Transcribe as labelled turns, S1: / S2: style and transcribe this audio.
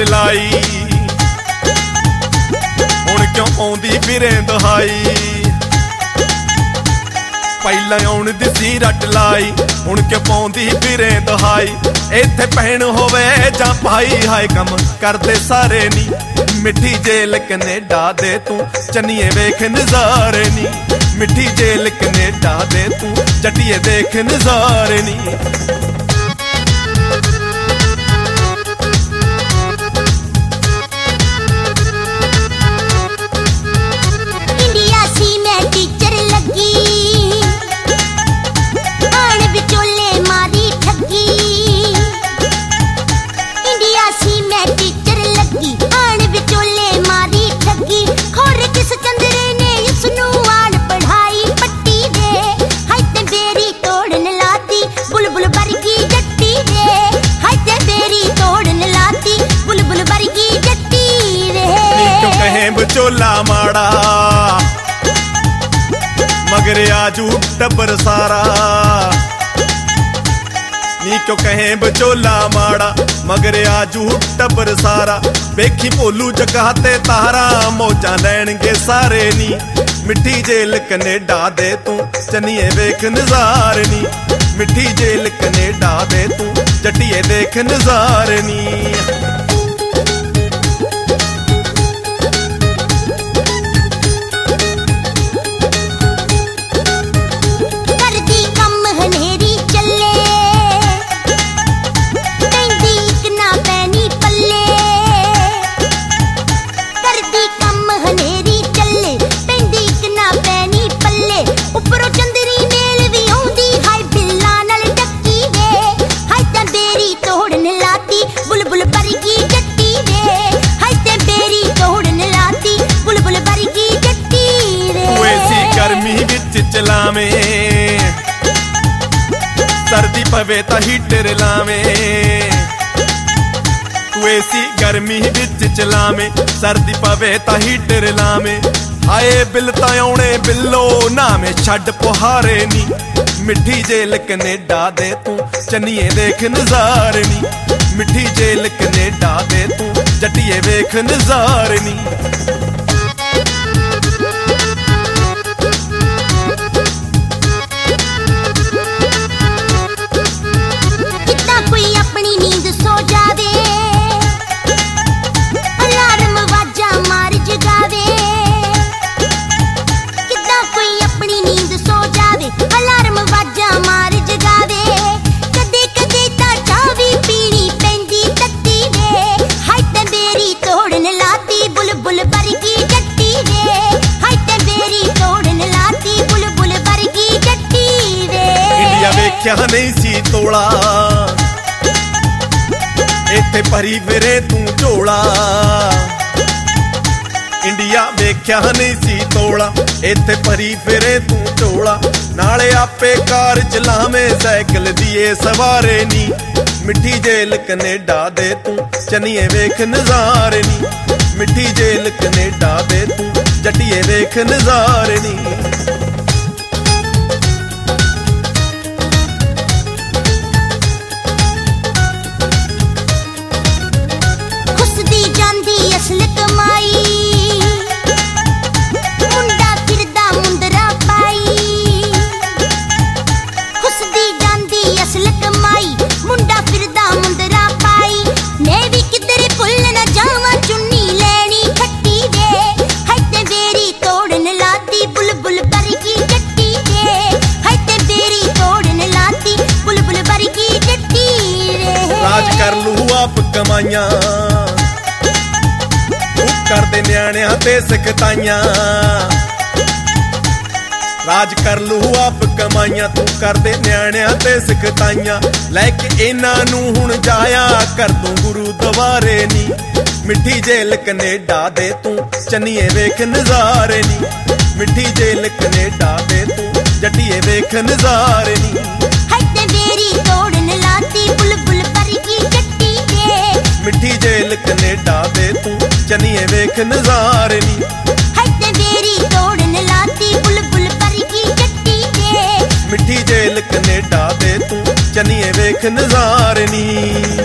S1: रट लाई हुण क्यों आउंदी फिरे दुहाई पहला आउण दिसी रट लाई हुण क्यों पाउंदी फिरे दुहाई इत्थे भैन होवे जां भाई हाय कम करदे सारे नी मिठी जेल कनेडा दे तू चन्नीए वेख नज़ारे नी मिठी जेल कनेडा दे तू जट्टिए देख नज़ारे नी चोला माड़ा मगर आजू टब्बर सारा नी क्यों कहें बचोला माड़ा मगर आजू टब्बर सारा वेखी भोलू जगाते तारा मौजा लैणगे सारे नी मिठी जेल कनेडा दे तू चन्नीए वेख नज़ारे नी मिठी जेल कनेडा दे तू जट्टिए देख नज़ारे नी चलावे सर्दी पवे ता हीटर लावे तू ऐसी गर्मी विच चलावे सर्दी पवे ता हीटर लावे आए बिल ता आउणे बिल्लो ना में छड्ड पुहारे नी मिठी जेल कनेडा दे तू चन्नीए देख नज़ारे नी मिठी जेल कनेडा दे तू जट्टिए वेख नज़ारे नी क्या नहीं सी तोड़ा इत्थे भरी फिरे तू झोला इंडिया वेख्या नहीं सी तोड़ा इत्थे भरी फिरे तू झोला नाले आपे कार चलावे साइकिल दिए सवारे नी मिठी जेल कनेडा दे तू चन्नीए वेख नज़ारे नी मिठी जेल कनेडा दे तू जट्टिए वेख नज़ारे नी कर लू आप कमाइयां कर दे न्याणियां ते सिखताइयां राज कर लू आप कमाइयां तू कर दे न्याणियां ते सिखताइयां लैके इन्हां नूं हुण जाया कर दूं गुरु दवारे नी मिठी जेल कनेडा दे तू चन्नीए वेख नज़ारे नी मिठी जेल कनेडा दे तू जट्टिए वेख नज़ारे नी मिठी जेल कनेडा दे तू चन्नीए वेख नज़ारे नी मिठी जेल कनेडा दे तू चन्नीए वेख नज़ारे नी।